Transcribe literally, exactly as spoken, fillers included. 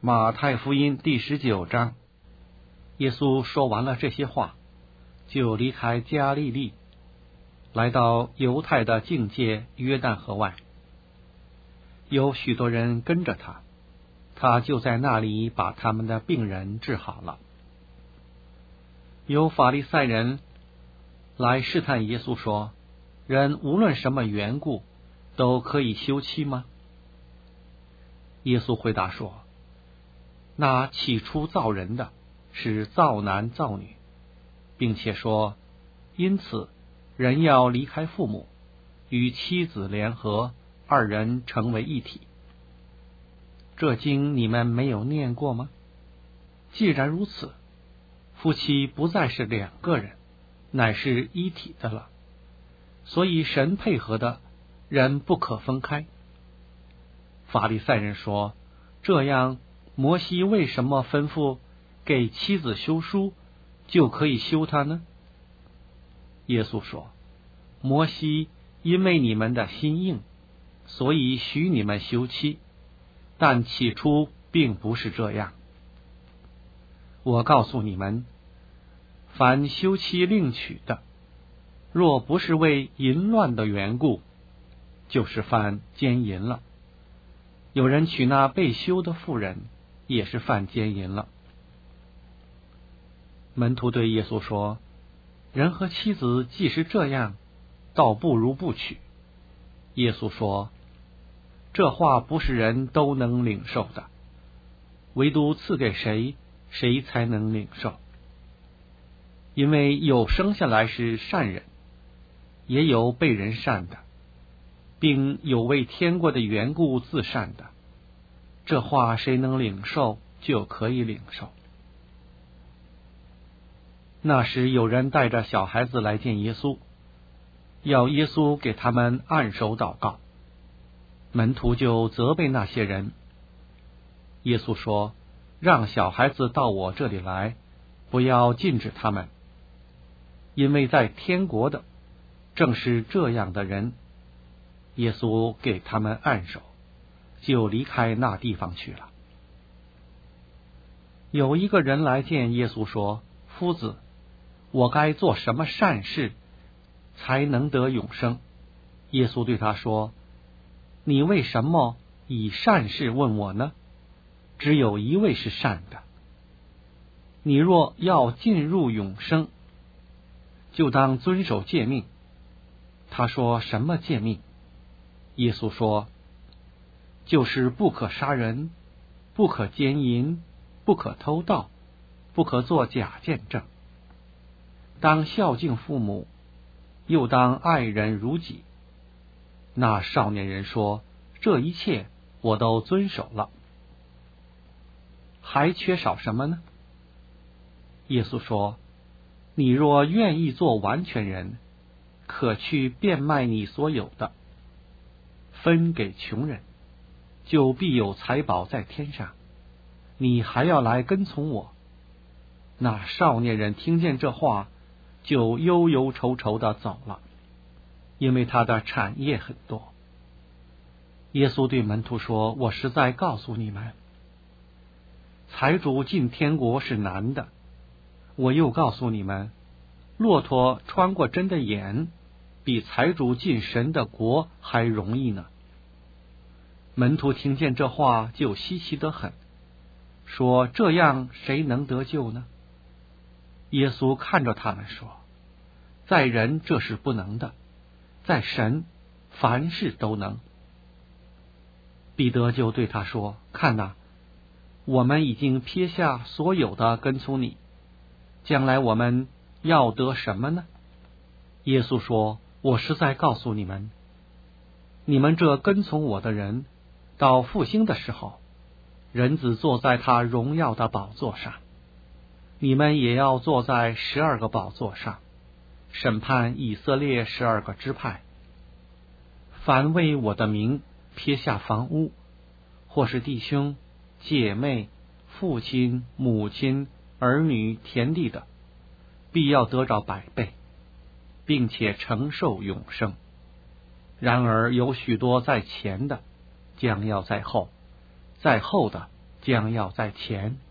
马太福音第十九章，耶稣说完了这些话，就离开加利利，来到犹太的境界约旦河外。有许多人跟着他，他就在那里把他们的病人治好了。有法利赛人来试探耶稣说，人无论什么缘故都可以休妻吗？耶稣回答说，那起初造人的是造男造女，并且说，因此人要离开父母，与妻子联合，二人成为一体。这经你们没有念过吗？既然如此，夫妻不再是两个人，乃是一体的了。所以神配合的，人不可分开。法利赛人说，这样摩西为什么吩咐给妻子休书，就可以休她呢？耶稣说，摩西因为你们的心硬，所以许你们休妻，但起初并不是这样。我告诉你们，凡休妻另娶的，若不是为淫乱的缘故，就是犯奸淫了。有人娶那被休的妇人，也是犯奸淫了。门徒对耶稣说，人和妻子既是这样，倒不如不娶。耶稣说，这话不是人都能领受的，唯独赐给谁，谁才能领受。因为有生下来是善人，也有被人善的，并有为天国的缘故自善的。这话谁能领受，就可以领受。那时有人带着小孩子来见耶稣，要耶稣给他们按手祷告。门徒就责备那些人。耶稣说，让小孩子到我这里来，不要禁止他们，因为在天国的正是这样的人。耶稣给他们按手，就离开那地方去了。有一个人来见耶稣说，夫子，我该做什么善事才能得永生？耶稣对他说，你为什么以善事问我呢？只有一位是善的。你若要进入永生，就当遵守诫命。他说，什么诫命？耶稣说，就是不可杀人，不可奸淫，不可偷盗，不可作假见证，当孝敬父母，又当爱人如己。那少年人说，这一切我都遵守了，还缺少什么呢？耶稣说，你若愿意做完全人，可去变卖你所有的，分给穷人，就必有财宝在天上。你还要来跟从我。那少年人听见这话，就忧忧愁愁地走了，因为他的产业很多。耶稣对门徒说，我实在告诉你们，财主进天国是难的。我又告诉你们，骆驼穿过针的眼，比财主进神的国还容易呢。门徒听见这话，就稀奇得很，说，这样谁能得救呢？耶稣看着他们说，在人这是不能的，在神凡事都能。彼得就对他说，看哪，我们已经撇下所有的跟从你，将来我们要得什么呢？耶稣说，我实在告诉你们，你们这跟从我的人，到复兴的时候，人子坐在他荣耀的宝座上，你们也要坐在十二个宝座上，审判以色列十二个支派。凡为我的名撇下房屋，或是弟兄、姐妹、父亲、母亲、儿女、田地的，必要得着百倍，并且承受永生。然而有许多在前的，将要在后；在后的， 将要在前